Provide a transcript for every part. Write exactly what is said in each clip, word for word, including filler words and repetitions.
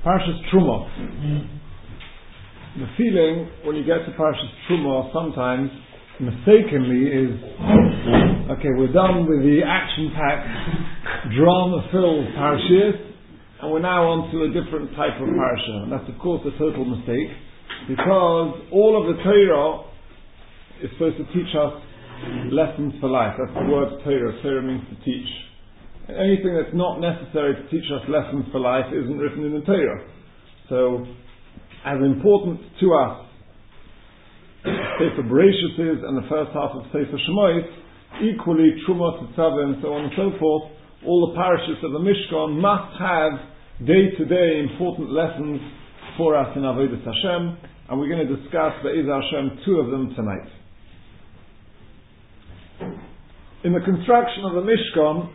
Parshas Trumah. The feeling when you get to Parshas Trumah sometimes mistakenly is, okay, we're done with the action-packed, drama-filled Parshas, and we're now on to a different type of Parsha. And that's of course a total mistake, because all of the Torah is supposed to teach us lessons for life. That's the word Torah. Torah means to teach. Anything that's not necessary to teach us lessons for life isn't written in the Torah. So, as important to us Sefer Bereshis is and the first half of Sefer Shemos, equally Trumah, Tetzaveh, and so on and so forth, all the parashas of the Mishkan must have day-to-day important lessons for us in Avodas Hashem, and we're going to discuss Be'ez Hashem two of them tonight. In the construction of the Mishkan,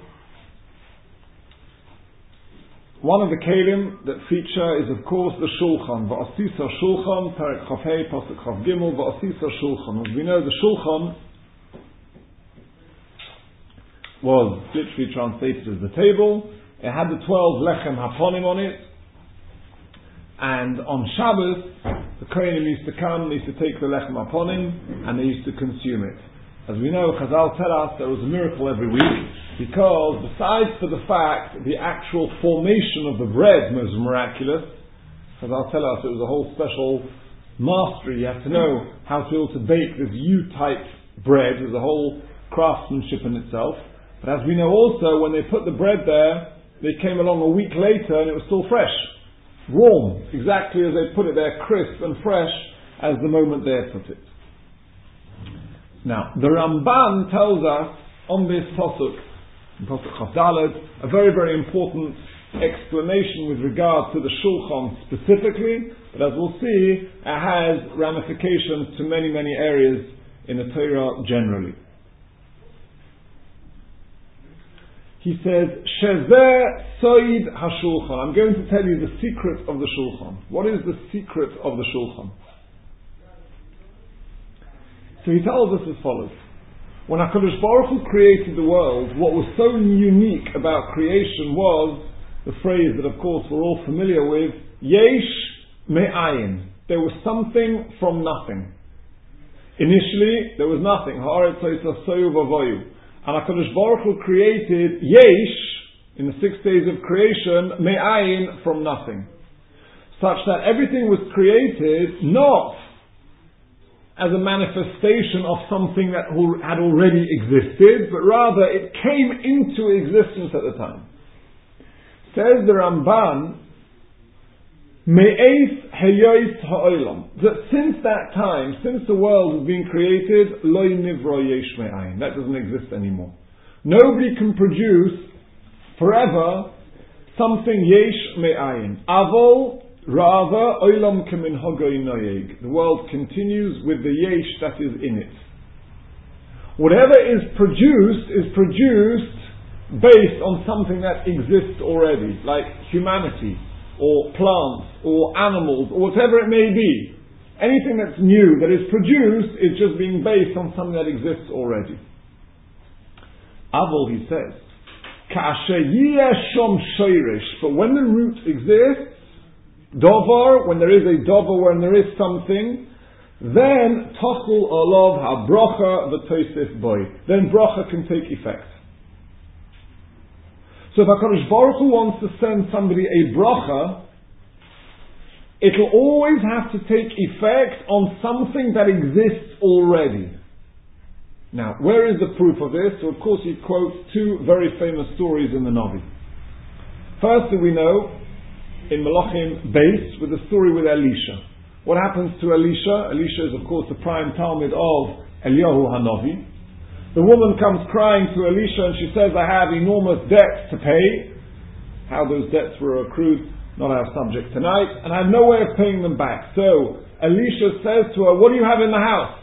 one of the kelim that feature is of course the Shulchan. Va'asisa Shulchan, Perek Chav Hei, Pasuk Chav Gimel, Va'asisa Shulchan. As we know, the Shulchan was literally translated as the table. It had the twelve Lechem Haponim on it, and on Shabbos the Kohanim used to come, they used to take the Lechem Haponim and they used to consume it. As we know, Chazal tell us there was a miracle every week, because besides for the fact the actual formation of the bread was miraculous, Chazal tell us it was a whole special mastery. You have to know how to be able to bake this U-type bread. It was a whole craftsmanship in itself. But as we know also, when they put the bread there, they came along a week later and it was still fresh, warm, exactly as they put it there, crisp and fresh as the moment they had put it. Now, the Ramban tells us on this Pasuk, in Pasuk Chav Daled, a very, very important explanation with regard to the Shulchan specifically, but as we'll see, it has ramifications to many, many areas in the Torah generally. He says, Shezeh Soid HaShulchan. I'm going to tell you the secret of the Shulchan. What is the secret of the Shulchan? So he tells us as follows. When HaKadosh Baruch Hu created the world, what was so unique about creation was the phrase that of course we're all familiar with, Yesh Me'ayin. There was something from nothing. Initially, there was nothing. Ha'aretz ha'isa soyu v'avoyu. And HaKadosh Baruch Hu created Yesh, in the six days of creation, Me'ayin, from nothing. Such that everything was created not as a manifestation of something that had already existed, but rather it came into existence at the time. Says the Ramban, Me'eis Heyois Ha'olam, that since that time, since the world has been created, Loi Nivro Yesh Me'ayin, that doesn't exist anymore. Nobody can produce forever something Yesh Me'ayin. Avol Rather, olam keminhagoi noyeg. The world continues with the yesh that is in it. Whatever is produced is produced based on something that exists already, like humanity, or plants, or animals, or whatever it may be. Anything that's new that is produced is just being based on something that exists already. Avol, he says, Ka'asher yiyashom shoirish. But when the root exists, Dovar, when there is a dovar, when there is something, then tochul olav ha-brocha v'toisef boy. Then brocha can take effect. So if HaKadosh Baruch Hu wants to send somebody a brocha, it'll always have to take effect on something that exists already. Now, where is the proof of this? So of course he quotes two very famous stories in the Navi. Firstly, we know in Malachim base with the story with Elisha. What happens to Elisha? Elisha is of course the prime Talmud of Eliyahu Hanavi. The woman comes crying to Elisha and she says, I have enormous debts to pay. How those debts were accrued, not our subject tonight, and I have no way of paying them back. So Elisha says to her, what do you have in the house?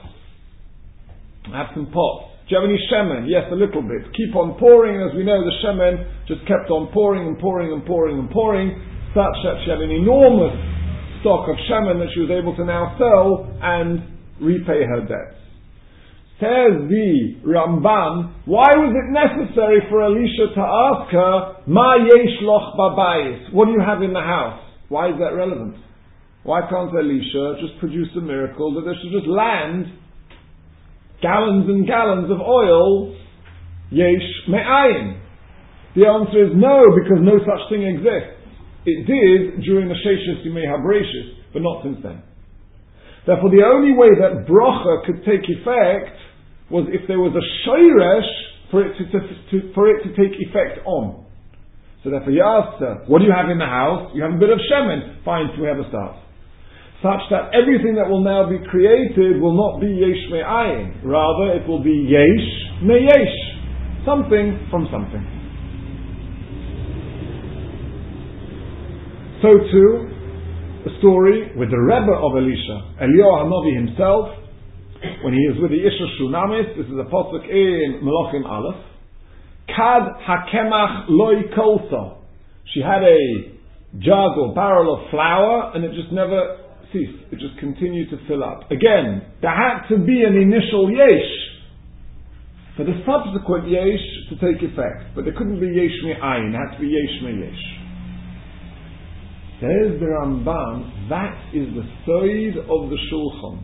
I have some pots. Do you have any shemen? Yes, a little bit. Keep on pouring, and as we know, the shemen just kept on pouring and pouring and pouring and pouring, such that she had an enormous stock of shemen that she was able to now sell and repay her debts. Says the Ramban, why was it necessary for Elisha to ask her, Ma yesh loch babayis? What do you have in the house? Why is that relevant? Why can't Elisha just produce a miracle that there should just land gallons and gallons of oil, yesh me'ayin? The answer is no, because no such thing exists. It did during the Sheshes Yimei HaBreishis, but not since then. Therefore, the only way that bracha could take effect was if there was a shoresh for it to, to, to, for it to take effect on. So therefore, you asked her, what do you have in the house? You have a bit of shemen. Fine, so we have a start. Such that everything that will now be created will not be yesh me'ayin. Rather, it will be yesh me'yesh. Something from something. So too, a story with the Rebbe of Elisha, Eliyahu Hanavi himself, when he is with the Isha Shunamis. This is a pasuk in Melachim Aleph. Kad hakemach loy kolsa. She had a jug or barrel of flour, and it just never ceased. It just continued to fill up. Again, there had to be an initial yesh for the subsequent yesh to take effect, but there couldn't be yesh me'ayin. It had to be yesh me'yesh. Says the Ramban, that is the side of the Shulchan.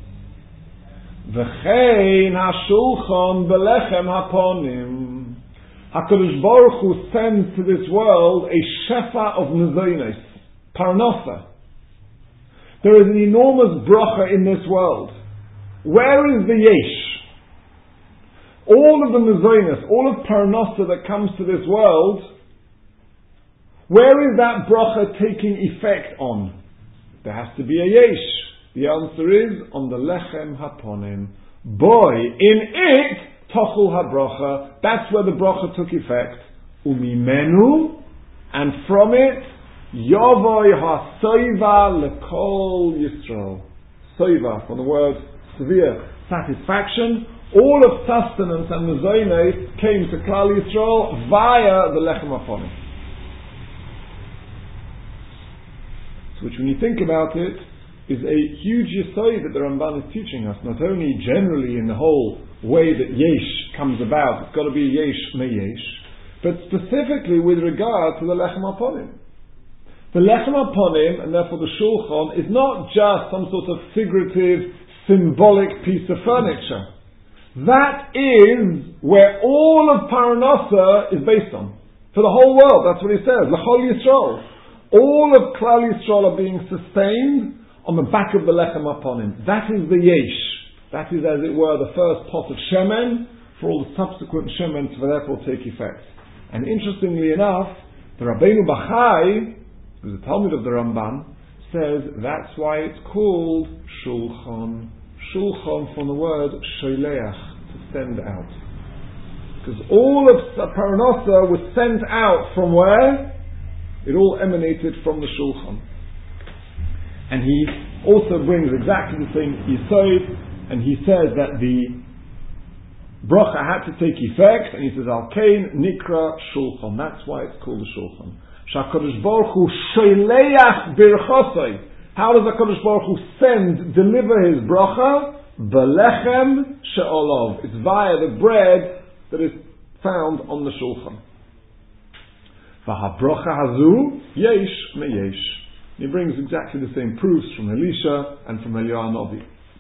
V'chein ha-Shulchan belechem haponim. HaKadosh Baruch Hu sends to this world a shefa of nezonos, parnasa. There is an enormous bracha in this world. Where is the yesh? All of the nezonos, all of parnasa that comes to this world, where is that bracha taking effect on? There has to be a yesh. The answer is on the lechem haponim. Boy, in it, tochul habracha. That's where the bracha took effect. Umimenu, and from it, yavoy ha-soiva lekol Yisrael. Soiva, from the word severe, satisfaction. All of sustenance and mezonos came to Klal Yisrael via the lechem haponim. Which, when you think about it, is a huge yesod that the Ramban is teaching us. Not only generally in the whole way that yesh comes about, it's got to be yesh me'yesh, but specifically with regard to the lechem haponim. The lechem haponim, and therefore the shulchan, is not just some sort of figurative, symbolic piece of furniture. That is where all of Paranasa is based on. For the whole world, that's what he says. L'chol Yisrael. All of Klal Yisrael are being sustained on the back of the lechem haponim. That is the yesh. That is, as it were, the first pot of shemen for all the subsequent shemen to therefore take effect. And interestingly enough, the Rabbeinu Bachai, who's a Talmud of the Ramban, says that's why it's called Shulchan. Shulchan from the word sholeach, to send out. Because all of Paranasa was sent out from where? It all emanated from the Shulchan. And he also brings exactly the same Yisod, and he says that the bracha had to take effect, and he says, Al-Kain Nikra Shulchan. That's why it's called the Shulchan. Sha'kadosh Baruch Hu Sholeach Birchosai. How does HaKadosh Baruch Hu send, deliver his bracha? Belechem She'olov. It's via the bread that is found on the Shulchan. V'habrocha hazu yesh me'yesh. He brings exactly the same proofs from Elisha and from Eliyahu Hanavi.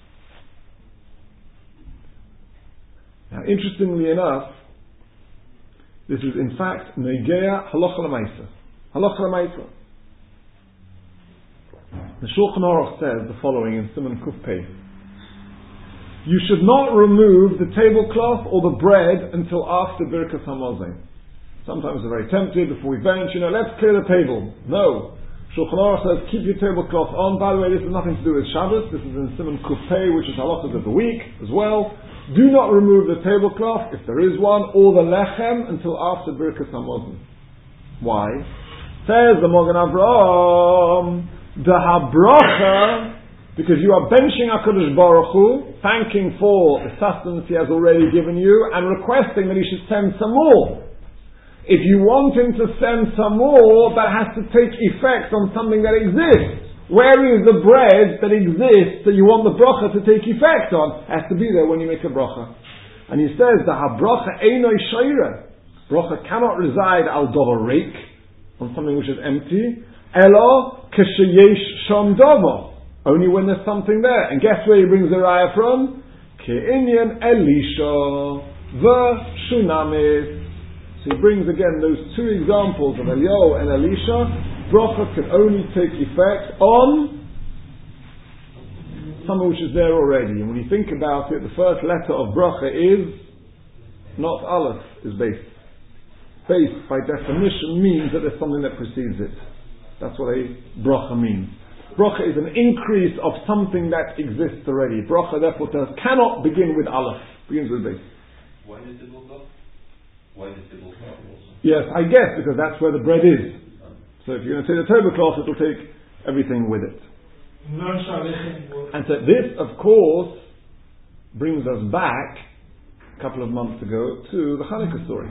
Now, interestingly enough, this is in fact negea halacha l'maisa. Halacha l'maisa. The Shulchan Aruch says the following in Siman Kuf Pei: you should not remove the tablecloth or the bread until after Birkas Hamazon. Sometimes we're very tempted before we bench, you know, let's clear the table. No. Shulchan Aruch says, keep your tablecloth on. By the way, this has nothing to do with Shabbos. This is in Siman Kuf Pei, which is halachas of the week as well. Do not remove the tablecloth, if there is one, or the lechem until after Birkas Hamazon. Why? Says the Mogen Avraham, the habracha, because you are benching HaKadosh Baruch Hu, thanking for the sustenance He has already given you, and requesting that He should send some more. If you want Him to send some more, that has to take effect on something that exists. Where is the bread that exists that you want the bracha to take effect on? It has to be there when you make a bracha. And he says, the habracha einoi shoyre. Bracha cannot reside al dover reik, on something which is empty. Elo Kesheyesh Shom Dovo. Only when there's something there. And guess where he brings the raya from? Ke'inyan Elisha v'shunamis. So he brings again those two examples of Eliyahu and Elisha. Bracha can only take effect on something which is there already. And when you think about it, the first letter of bracha is not aleph, is base. Base, by definition, means that there's something that precedes it. That's what a bracha means. Bracha is an increase of something that exists already. Bracha, therefore, does, cannot begin with aleph. Begins with base. Why is it built up? Why is it built up also? Yes, I guess, because that's where the bread is. So if you're going to take the tablecloth, it'll take everything with it. And so this, of course, brings us back a couple of months ago to the Hanukkah story.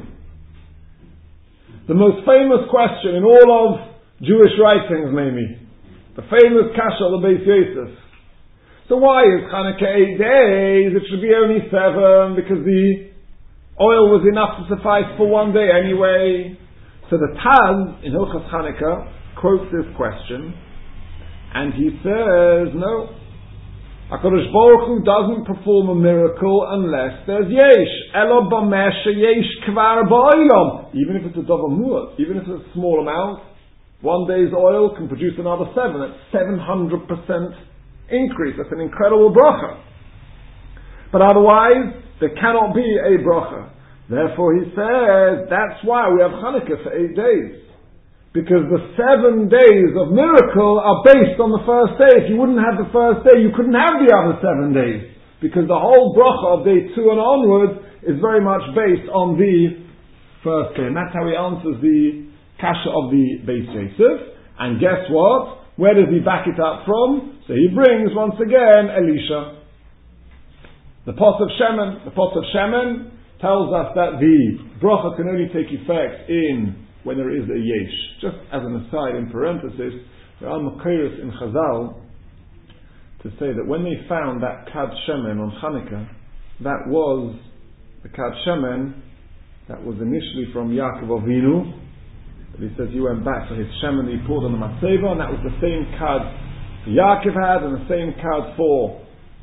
The most famous question in all of Jewish writings, maybe. The famous kasha of the Beis Yosef. So why is Hanukkah eight days? It should be only seven, because the oil was enough to suffice for one day anyway. So the Taz in Hilchos Hanukkah quotes this question, and he says, no, HaKadosh Baruch Hu doesn't perform a miracle unless there's yesh. Elo b'mesha yesh kvar ba'olam. Even if it's a davar mu'at, even if it's a small amount, one day's oil can produce another seven. That's seven hundred percent increase. That's an incredible bracha. But otherwise, there cannot be a bracha. Therefore he says, that's why we have Hanukkah for eight days. Because the seven days of miracle are based on the first day. If you wouldn't have the first day, you couldn't have the other seven days. Because the whole bracha of day two and onwards is very much based on the first day. And that's how he answers the kasha of the Beis Yosef. And guess what? Where does he back it up from? So he brings once again Elisha. The pot of Shemen. The pot of Shemen tells us that the bracha can only take effect in when there is a yesh. Just as an aside, in parenthesis, there are Makairos in Chazal to say that when they found that Kad Shemen on Hanukkah, that was the Kad Shemen that was initially from Yaakov Avinu, but he says he went back for his Shemen he poured on the Matzeva, and that was the same Kad Yaakov had and the same Kad for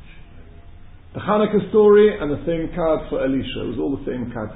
the Hanukkah story, and the same card for Elisha. It was all the same card.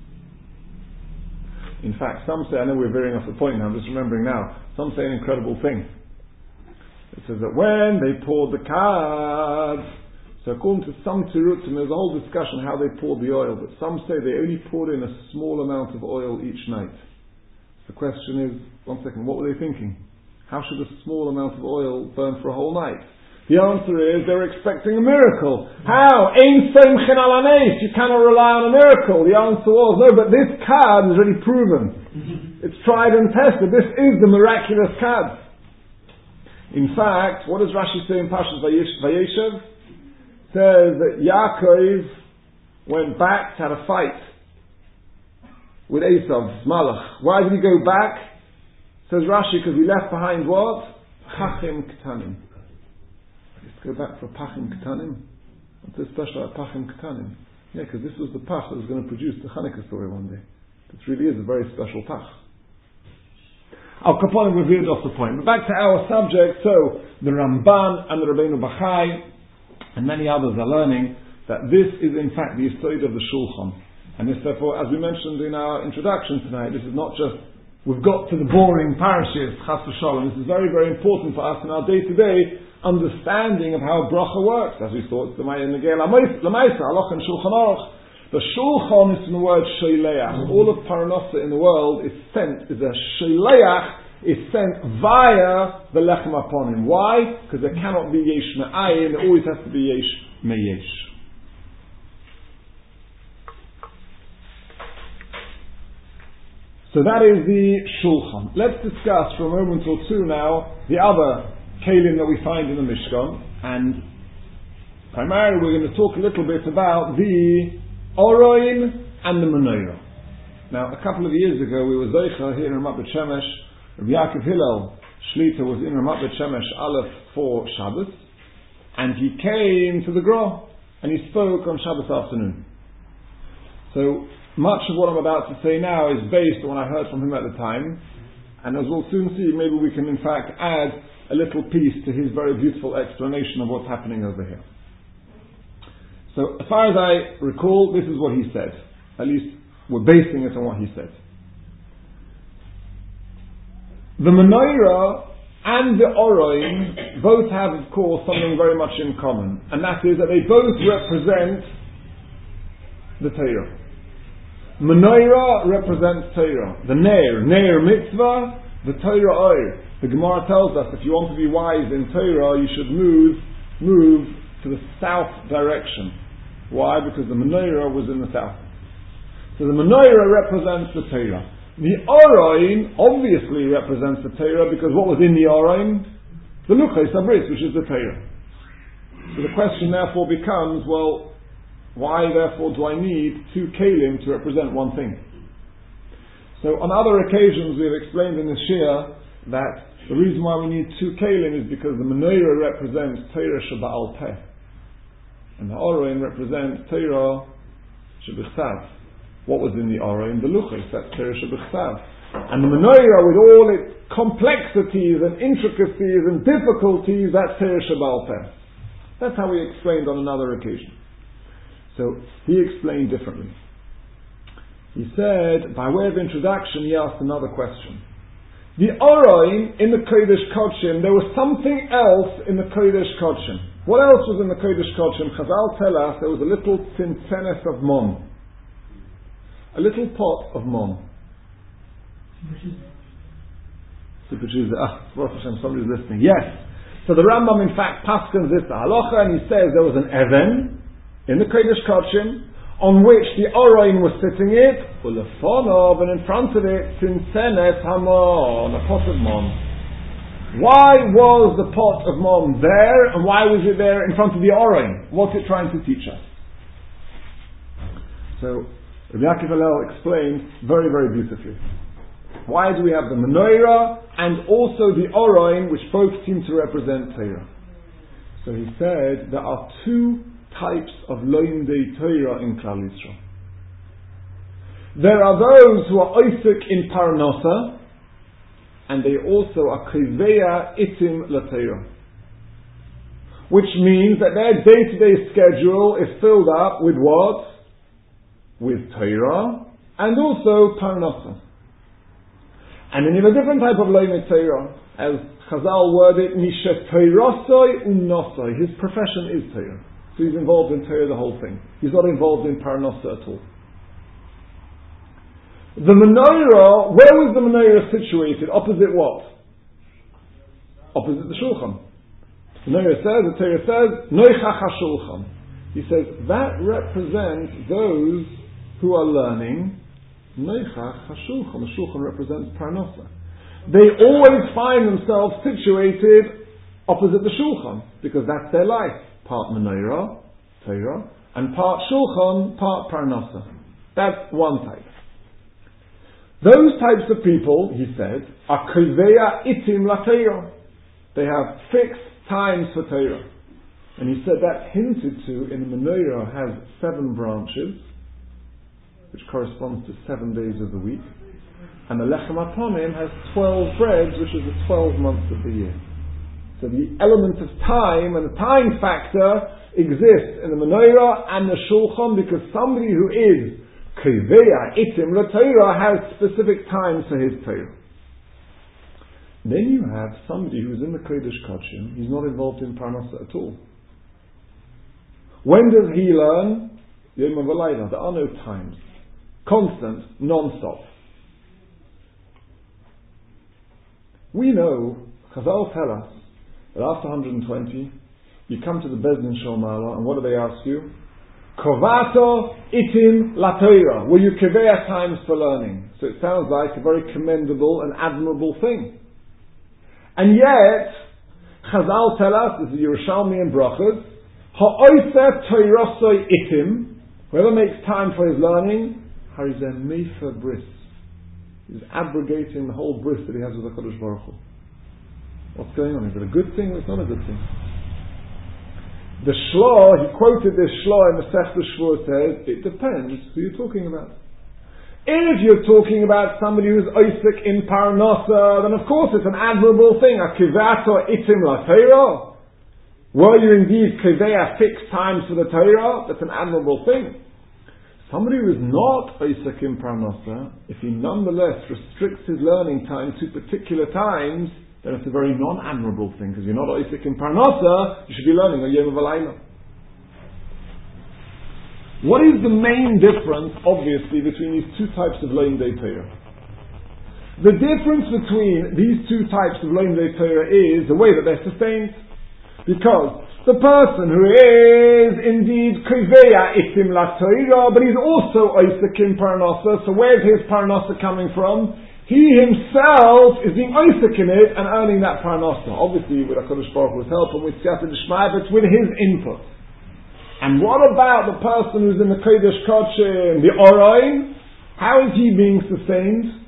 In fact, some say, I know we're veering off the point now, I'm just remembering now, some say an incredible thing. It says that when they poured the cards, so according to some Tirutzim, there's a whole discussion how they poured the oil, but some say they only poured in a small amount of oil each night. The question is, one second, what were they thinking? How should a small amount of oil burn for a whole night? The answer is they're expecting a miracle. How? Ein semchen al hanes. You cannot rely on a miracle. The answer was no, but this card is already proven. It's tried and tested. This is the miraculous card. In fact, what does Rashi say in Parshas Vayeshev? Says that Yaakov went back to have a fight with Esav, Malach. Why did he go back? Says Rashi, because he left behind what? Chachim Ketanim. Go back for Pachim Ketanim. What's so special about Pachim Ketanim? Yeah, because this was the Pach that was going to produce the Hanukkah story one day. It really is a very special Pach. Al Kaponim revealed off the point. But back to our subject, so the Ramban and the Rabbeinu Bachai and many others are learning that this is in fact the Yesod of the Shulchan. And this therefore, as we mentioned in our introduction tonight, this is not just we've got to the boring parashas, Chas v'Shalom. This is very, very important for us in our day-to-day understanding of how bracha works. As we thought, the Maya Negei Lamaisa, Halach and Shulchan Aruch. The Shulchan is from the word Sheileach. All of Parnasa in the world is sent, is a Sheileach, is sent via the Lechem Aponim. Why? Because there cannot be Yesh Me'ayin, there always has to be Yesh Me'yesh. So that is the Shulchan. Let's discuss for a moment or two now the other Kalim that we find in the Mishkan, and primarily we're going to talk a little bit about the Oroin and the Menorah. Now, a couple of years ago we were Zeicha here in Ramat Bet Shemesh. Rabbi Yaakov Hillel Shlita was in Ramat Bet Shemesh Aleph for Shabbos, and he came to the Gra and he spoke on Shabbos afternoon. So much of what I'm about to say now is based on what I heard from him at the time, And as we'll soon see, maybe we can in fact add a little piece to his very beautiful explanation of what's happening over here. So, as far as I recall, this is what he said. At least, we're basing it on what he said. The menorah and the Oroin both have, of course, something very much in common. And that is that they both represent the Torah. Menorah represents Torah. The Neir, Neir mitzvah, the Torah oir. The Gemara tells us if you want to be wise in Torah, you should move, move to the south direction. Why? Because the Menorah was in the south. So the Menorah represents the Torah. The Oroin obviously represents the Torah because what was in the Oroin? The Luchos Habris, which is the Torah. So the question therefore becomes, well, why therefore do I need two Kalim to represent one thing? So on other occasions we have explained in the Shia that the reason why we need two Kalim is because the Menorah represents Torah Sheba'al Peh, and the Oroin represents Torah Shebichsav. What was in the Oroin? The Luchos, that's Torah Shebichsav. And the Menorah with all its complexities and intricacies and difficulties, that's Torah Sheba'al Peh. That's how we explained on another occasion. So he explained differently. He said, by way of introduction, he asked another question. The Oroin in the Kodesh Kodshim, there was something else in the Kodesh Kodshim. What else was in the Kodesh Kodshim? Chazal tell us there was a little tzintenes of mon. A little pot of mon. Ah, somebody's listening. Yes. So the Rambam in fact paskens this the halacha, and he says there was an even in the Kodesh Kodshim, on which the Oroin was sitting it, ulefonov, and in front of it, tzintenes hamon, a pot of mon. Why was the pot of mon there, and why was it there in front of the Oroin? What's it trying to teach us? So, Rabbi Yaakov Hillel explains very, very beautifully. Why do we have the menorah and also the Oroin, which both seem to represent Torah? So he said there are two types of loimdei Torah in Klal Yisrael. There are those who are oisik in parnasa, and they also are kriveya itim laTorah, which means that their day-to-day schedule is filled up with what? With Torah and also parnasa. And then you have a different type of loimdei Torah, as Chazal worded, mishet Torasoi u'nosoi. His profession is Torah. So he's involved in Torah the whole thing. He's not involved in Parnasa at all. The menorah, where was the menorah situated? Opposite what? Opposite the Shulchan. The menorah says, the Torah says, Noichach HaShulchan. He says, that represents those who are learning Noichach HaShulchan. The Shulchan represents Parnasa. They always find themselves situated opposite the Shulchan, because that's their life. Part menorah, Torah, and part Shulchan, part Parnasa. That's one type. Those types of people, he said, are kriveya itim la Torah. They have fixed times for Torah. And he said that hinted to in the menorah has seven branches, which corresponds to seven days of the week. And the lechem aponim has twelve breads, which is the twelve months of the year. So the element of time and the time factor exists in the menorah and the Shulchan, because somebody who is kriveya itim la Torah has specific times for his Torah. Then you have somebody who's in the Kodesh Kodshim, he's not involved in Parnasa at all. When does he learn? Yom v'layla. There are no times. Constant, non-stop. We know, Chazal tell us, that after one hundred twenty, you come to the Bezdin Shomala, and what do they ask you? Kovato itim la Torah. Will you keveya times for learning? So it sounds like a very commendable and admirable thing. And yet, Chazal tell us, this is Yerushalmi and Brachas, ha'oisef toirosoi itim, whoever makes time for his learning, harizeh mefer bris. He's abrogating the whole bris that he has with the Kadosh Baruch Hu. What's going on? Is it a good thing or it's not a good thing? The Shloh, he quoted this Shloh in the Masechta Shavuot, says, it depends who you're talking about. If you're talking about somebody who's Isaac in Parnasa, then of course it's an admirable thing. A kivato itim la Torah. Were you indeed kiveya fixed times for the Torah? That's an admirable thing. Somebody who is not Isaac in Parnasa, if he nonetheless restricts his learning time to particular times, then it's a very non-admirable thing, because you're not Isaac in Parnasa, you should be learning a Yom V'Layla. What is the main difference, obviously, between these two types of Leim Dei Torah? The difference between these two types of Leim Dei Torah is the way that they're sustained. Because the person who is indeed Kriveya Itim La Torah, but he's also Isaac in Parnasa, so where's his Parnasa coming from? He himself is being Isaac in it and earning that Parnasa. Obviously with HaKadosh Baruch Hu's help and with Siyata D'Shmai, but it's with his input. And what about the person who's in the Kodesh Kodshim, the Orain? How is he being sustained?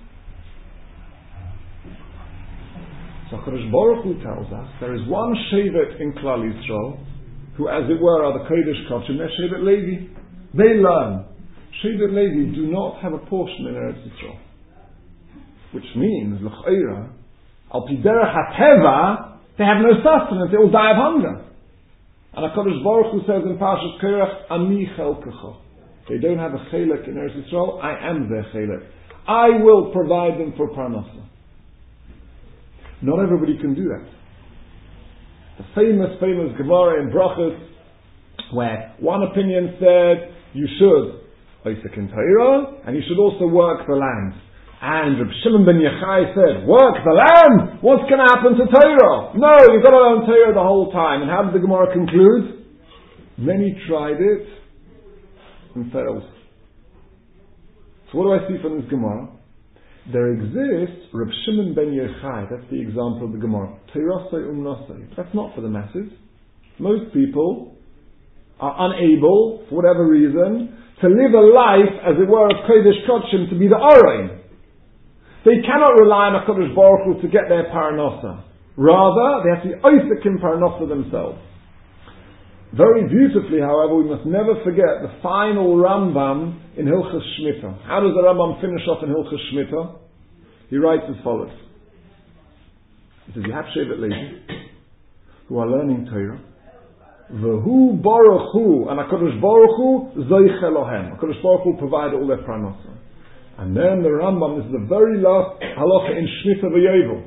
So HaKadosh Baruch Hu tells us there is one Shevet in Klal Yisrael who, as it were, are the Kodesh Kodshim. They're Shevet Levi. They learn. Shevet Levi do not have a portion in Eretz Yisrael, which means l'chayra al pi derech hateva they have no sustenance. They will die of hunger. And HaKadosh Baruch Hu says in Parshas Korach, Ani chelkecha. They don't have a chelek in Eretz Yisrael. I am their chelek. I will provide them for parnasa. Not everybody can do that. The famous, famous Gemara in Brachos, where one opinion said you should Isaac in Torah, and you should also work the land. And Reb Shimon ben Yochai said, work the land! What's going to happen to Torah? No, you've got to learn Torah the whole time. And how did the Gemara conclude? Many tried it and failed. So what do I see from this Gemara? There exists Reb Shimon ben Yochai, that's the example of the Gemara. Teirasai umnasai. That's not for the masses. Most people are unable, for whatever reason, to live a life, as it were, of Kodesh Kodshim, to be the Orain. They cannot rely on HaKadosh Baruch Hu to get their Parnasa. Rather, they have to be Isaac in Parnasa themselves. Very beautifully, however, we must never forget the final Rambam in Hilchos Shmita. How does the Rambam finish off in Hilchos Shmita? He writes as follows. He says, you have Shevet Levi, who are learning Torah, V'hu Baruch Hu, and HaKadosh Baruch Hu, Zoich Elohem. HaKadosh Baruch Hu provided all their Parnasa. And then the Rambam, this is the very last halacha in Shmita V'Yovel.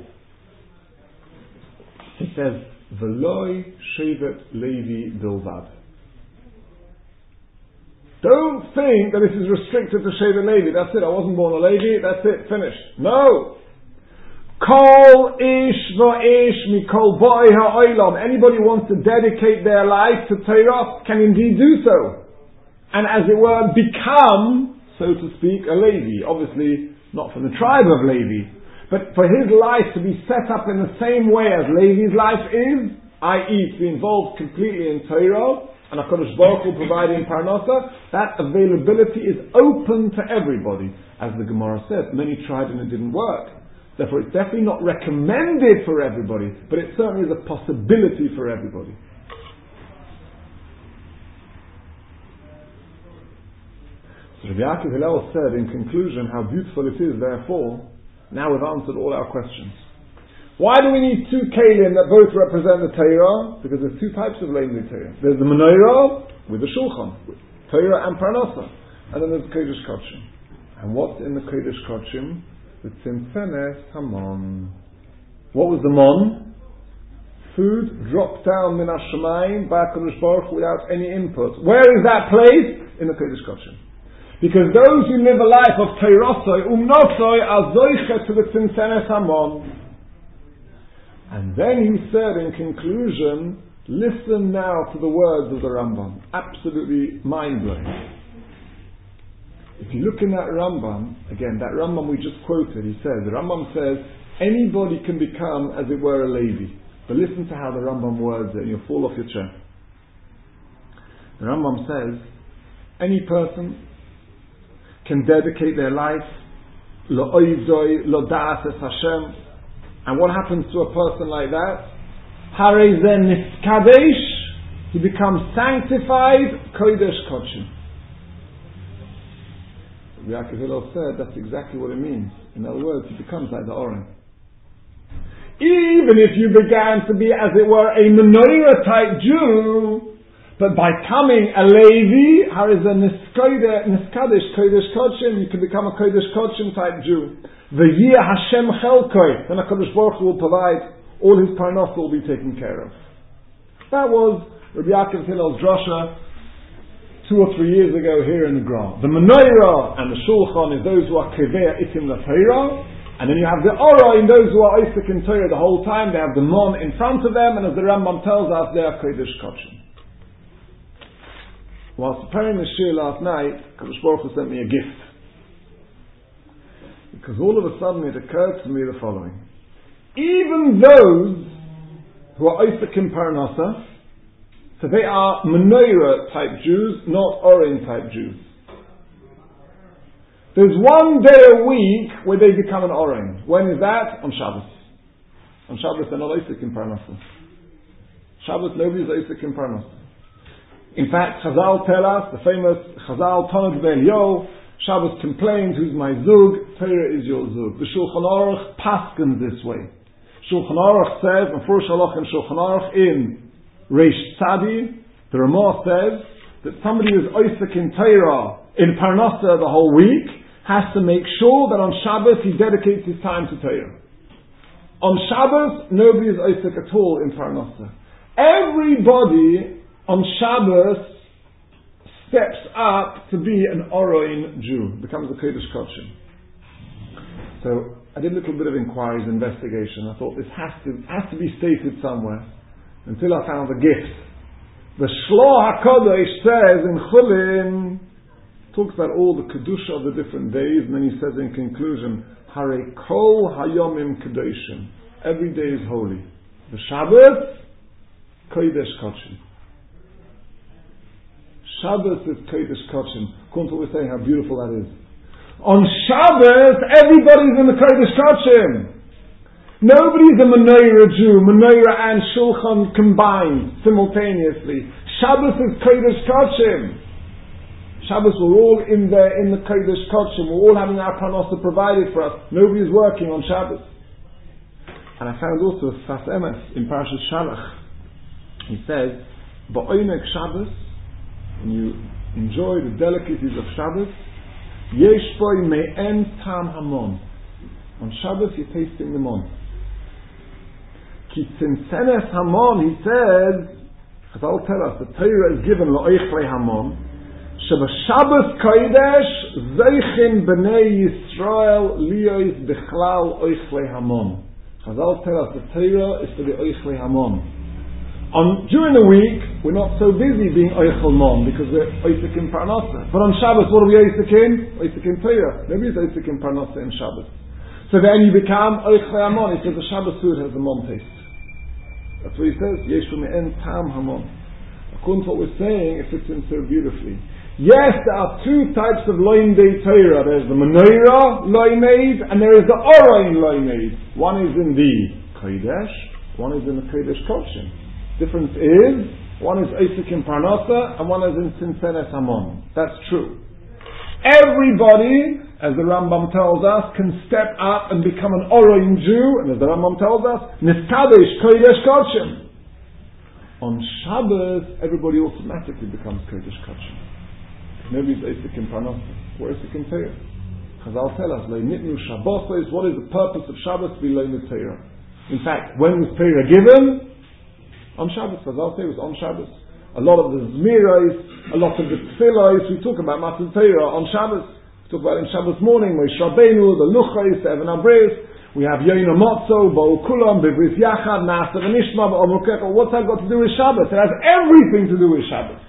He says, V'loi Shevet Levi Bilvad. Don't think that this is restricted to Shevet Levi. That's it, I wasn't born a Levi, that's it, finished. No! Kol ish v'ish mikol boi ha'olam. Anybody who wants to dedicate their life to Torah can indeed do so. And as it were, become, so to speak, a Levi. Obviously, not from the tribe of Levi. But for his life to be set up in the same way as Levi's life is, that is, to be involved completely in Torah, and HaKadosh Baruch Hu providing Parnasa, that availability is open to everybody. As the Gemara says, many tried and it didn't work. Therefore, it's definitely not recommended for everybody, but it certainly is a possibility for everybody. So Rabbi Yaakov Hillel said in conclusion how beautiful it is, therefore, now we've answered all our questions. Why do we need two kelim that both represent the Torah? Because there's two types of Leim Dei Torah. There's the Menorah with the Shulchan, with Torah and Parnasa. And then there's Kodesh Kodshim. And what's in the Kodesh Kodshim? The Tzimtzenes Hamon. What was the Mon? Food dropped down min hashamayim by HaKadosh Baruch Hu without any input. Where is that placed? In the Kodesh Kodshim. Because those who live a life of Teirosoi, Umnosoi, are zoiche to the Tzimtzenes Hamon. And then he said in conclusion, listen now to the words of the Rambam. Absolutely mind-blowing. If you look in that Rambam, again, that Rambam we just quoted, he says, the Rambam says, anybody can become, as it were, a Levi. But listen to how the Rambam words it, and you'll fall off your chair. The Rambam says, any person can dedicate their life, lo oivdoi, lo da'as es Hashem. And what happens to a person like that? Harei ze niskadesh, he becomes sanctified, kodesh kodshim. Yaakov Hillel said that's exactly what it means. In other words, he becomes like the Oren. Even if you began to be, as it were, a menorah type Jew, but by coming a Levi, how is a Niskadish Kodesh Kodshim, you can become a Kodesh Kodshim type Jew. The year Hashem Chelkoi, then HaKadosh Baruch Hu will provide, all his parnasa will be taken care of. That was Rabbi Yaakov Hillel's drasha two or three years ago here in the Gra. The menorah and the shulchan is those who are kevei itim l'Torah. And then you have the Ora in those who are Isaac in Torah the whole time. They have the Mon in front of them, and as the Rambam tells us, they are Kodesh Kodshim. Whilst preparing the Shir last night, Kadosh Baruch Hu sent me a gift. Because all of a sudden it occurred to me the following. Even those who are Isaac in Parnasa, so they are Menorah type Jews, not Orin type Jews. There's one day a week where they become an Oren. When is that? On Shabbos. On Shabbos they're not Isaac in Parnasa. Shabbos nobody's Isaac in Parnasa. In fact, Chazal tell us, the famous Chazal Tanakh Ben Yo, Shabbos complains, who's my Zug? Torah is your Zug. The Shulchan Aruch paskens this way. Shulchan Aruch says, and for Shalach and Shulchan Aruch in Reish Tzadi, the Ramah says that somebody who's Isaac in Torah in Parnasa the whole week has to make sure that on Shabbos he dedicates his time to Torah. On Shabbos, nobody is Isaac at all in Parnasa. Everybody on Shabbos steps up to be an Oroin Jew, becomes a Kodesh Kodshim. So I did a little bit of inquiries, investigation. I thought this has to has to be stated somewhere. Until I found the gift. The Shloh HaKodesh says in Chulin, talks about all the kedusha of the different days, and then he says in conclusion, Hare kol hayomim kedoshim. Every day is holy. The Shabbos, Kodesh Kodshim. Shabbos is Kodesh Kodshim. According to what we're saying, how beautiful that is. On Shabbos, everybody's in the Kodesh Kodshim. Nobody's a Menorah Jew, Menorah and Shulchan combined simultaneously. Shabbos is Kodesh Kodshim. Shabbos, we're all in there in the Kodesh Kodshim. We're all having our parnasa provided for us. Nobody's working on Shabbos. And I found also a Sfas Emes in Parashat Shalach. He says, Ba'oimek Shabbos, when you enjoy the delicacies of Shabbos, Yesh boi me'en tam hamon. On Shabbos you're tasting the mon. Ki tzimtzenes hamon, he says, Chazal tell us, the Torah is given lo'eichle hamon, Shabbos Kodesh Zeichin B'nei Yisrael Liyois B'chlal Oichle Hamon. Chazal tell us the Torah is for the Oichle Hamon. On during the week we're not so busy being Oichel Mon because we're Oisik in Parnasa. But on Shabbos what are we Oisik in? Oisik in Torah. Nobody's Oisik in Parnasa in Shabbos. So then you become Oichle Hamon. He says the Shabbos food has the Mon taste. That's what he says. Yeshu Me'en Tam Hamon. According to what we're saying, it fits in so beautifully. Yes, there are two types of Loim Dei Torah. There's the Menorah Loimed and there is the Orain Loimed. One is in the Kodesh, one is in the Kodesh Kodshim. Difference is, one is Isaac in Parnasa and one is in Tzimtzenes Hamon. That's true. Everybody, as the Rambam tells us, can step up and become an Orain Jew, and as the Rambam tells us, Niskadesh Kodesh Kodshim. On Shabbos, everybody automatically becomes Kodesh Kodshim. Nobody's Isaac in Parnasa. We're Isaac in Torah. Chazal tell us, Le'nitnu Shabbos is, what is the purpose of Shabbos to be Le'nit Torah? In fact, when was Torah given? On Shabbos. Chazal say it was on Shabbos. A lot of the Zmirais, a lot of the Tfilos, we talk about Matan Torah on Shabbos. We talk about in Shabbos morning, Moshe Rabbeinu, the Luchais, the Even Abris. We have Yoina Motzo, Bo'u Kulam, Bivris Yachad, Na'aseh V'nishma, Ba'omru Kechel. What's that got to do with Shabbos? It has everything to do with Shabbos.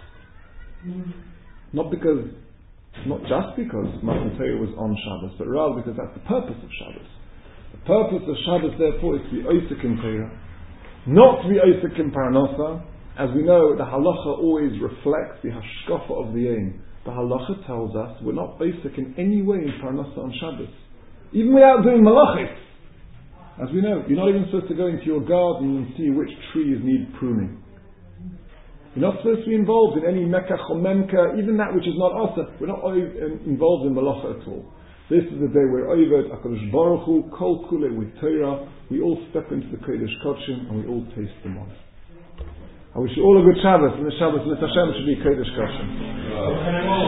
Mm. Not because, not just because Matan Torah was on Shabbos, but rather because that's the purpose of Shabbos. The purpose of Shabbos, therefore, is to be Isaac in Torah, not to be Isaac in Parnasa. As we know, the halacha always reflects the hashkafa of the aim. The halacha tells us we're not Isaac in any way in Parnasa on Shabbos, even without doing malachis. As we know, you're not even supposed to go into your garden and see which trees need pruning. We're not supposed to be involved in any mekach or memka, even that which is not asa. We're not involved in malacha at all. This is the day we're oved, HaKadosh Baruch Hu, kol kule with Torah. We all step into the Kodesh Kodshim and we all taste the month. I wish you all a good Shabbos, and the Shabbos with Hashem should be Kodesh Kodshim.